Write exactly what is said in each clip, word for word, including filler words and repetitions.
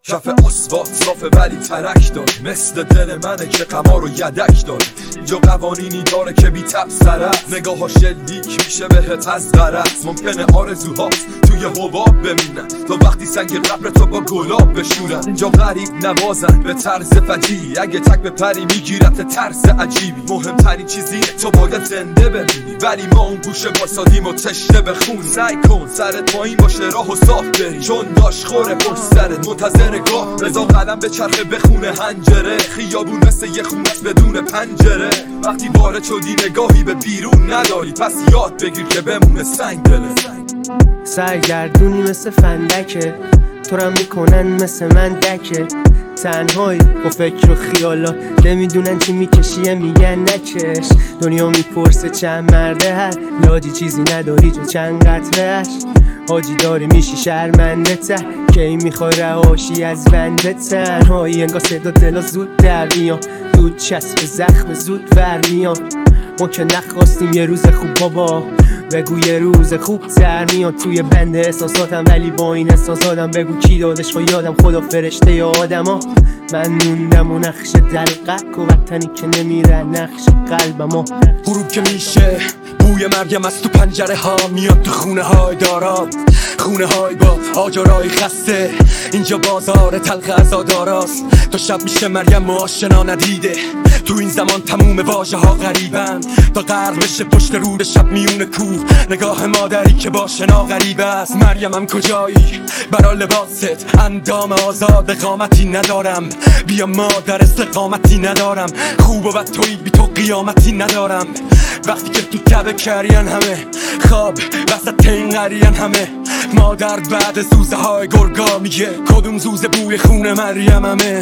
کف آسفالت صافه ولی ترک داره، مثل دل منه که قمار و یدک داره. اینجا قوانینی داره که بی تبصره است، نگاه ها شلیک میشه بهت از غرض. ممکنه آرزوهاست توی حباب بمونن تا وقتی سنگ قبر تو با گلاب بشورن. اینجا غریب نوازن به طرز فجیعی، اگه تک به پری میگیرت طرز عجیبی. مهمترین چیزیه تو باید زنده ببینی، ولی ما اون گوشه واسادیم و تشنه بخونی. سعی کن سرت پایین باشه راه و صاف بری، چون داش خوره پشت سرت منتظر گاه. رضا قدم به چرخه بخونه هنجره، خیابون مثل یه خونت بدون پنجره. وقتی وارد شدی نگاهی به بیرون نداری، پس یاد بگیر که بمونه سنگ دله. سرگردونی مثل فندکه، تو رو میکنن مثل من دکه. تنهایی با فکر و خیالات، نمیدونن چی میکشیه میگن نکش. دنیا میپرسه چند مرده هست، لادی چیزی نداری جو چند قطرهش. حاجی داری میشی شرمنده ته، کی میخوای رهاشی از بنده. تنهایی انگاه صدا دلا زود در میان، دود چسب زخم زود ور میان. ما که نخواستیم یه روز خوب بابا، بگو یه روز خوب تر میاد توی بند احساساتم، ولی با این احساساتم بگو کی دادش خوا یادم، خدا فرشته یا آدم ها. من موندم و نقش دلقک و وطنی که نمیره نقش قلبم ها. غروب که میشه بوی مرگم از تو پنجره ها میاد تو خونه های دارم، خونه های با آجرای خسته. اینجا بازار تلخ عزاداراست، تا شب میشه مریم و آشنا ندیده. تو این زمان تموم واژه ها غریبن، تا غرق بشه پشت رود شب میون کوه. نگاه مادری که با شنا غریب است. مریمم کجایی برا لباست، اندام آزاد قامتی ندارم. بیا مادر استقامتی ندارم، خوب و بد توی بی تو قیامتی ندارم. وقتی که تو تبه کرین همه خواب وسط این قرین همه. مادر بعد زوزه های گرگا میگه کدوم زوزه بوی خون مریم همه.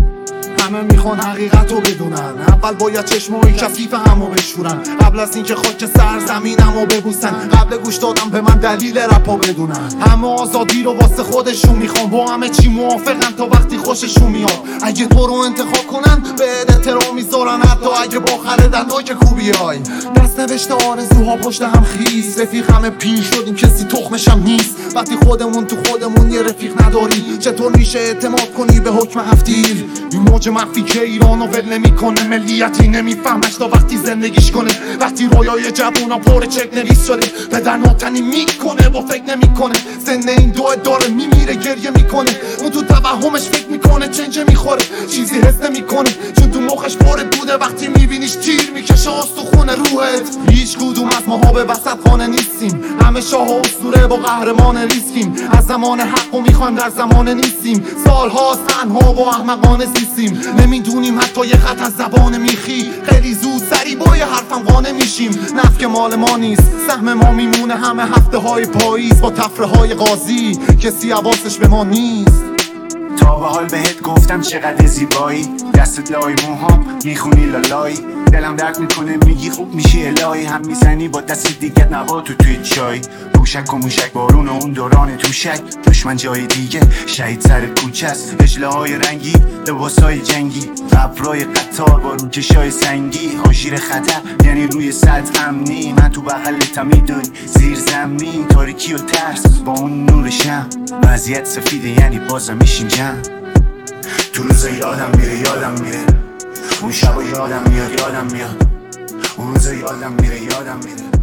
همه میخوان حقیقت رو بدونن، اول باید چشمای کثیف همو بشورن، قبل از اینکه خاک سرزمینمو ببوسن. قبل گوش دادم به من دلیل رپا بدونن، همه آزادی رو واسه خودشون میخوان، با همه چی موافقن تا وقتی خوششون میاد. اگه تو رو انتخاب کنن به احترام میذارن، حتی اگه با خردندای که خوبی های. دست نوشته آرزوها پشت هم خیس، رفیق همه پیر شدیم کسی تخمشم نیست. وقتی خودمون تو خودمون یه رفیق نداری، چطور میشه اعتماد کنی به حکم هفتیر؟ این موج مخفی که ایرانو ول نمیکنه، ملیتی نمیفهمش تا وقتی زندگیش کنه. وقتی رویای جوونا پر چک نویس شده، پدر ناتنی میکنه با فکر نمیکنه. سن این دو داره میمیره گریه میکنه، اون تو توهمش فکر میکنه چنجه میخوره، چیزی حس نمیکنه چون تو مخش پر بوده. وقتی میبینیش تیر میکشه استخونه روحت. هیچ کدوم از ماها به وسط خانه نیستیم، همه شاه و اسطوره با قهرمان ریسکیم. از زمان حقو میخوایم در زمان نیستیم، سالها تنها و احمقانه زیستیم. نمیدونیم حتی یه خط از زبان میخی، خیلی زود سری با یه حرفم قانع میشیم. نفت مال ما نیست، سهم ما میمونه همه هفته های پاییز با تفره های قاضی. کسی حواسش به ما نیست. تا به حال بهت گفتم چقدر زیبایی، دستت لای موهام میخونی لالایی. دلم درد میکنه میگی خوب میشی الهی، هم میزنی با دست دیگه نبا تو توی چای. موشک و موشک بارون و اون دوران توشک، دشمن جای دیگه شهید سر کوچه است. اجله های رنگی لباسای جنگی، ابرای قطار با روکشای سنگی. آژیر خطر یعنی روی سطح امنی، من تو بغلتم میدونی زیر زمین. تاریکی و ترس با اون نور شم، وضعیت سفیده یعنی بازم میشیم جمع. تو روزا یادم میره یادم میره، اون شبا یادم میاد یادم میاد، اون روزا یادم میره یادم میره.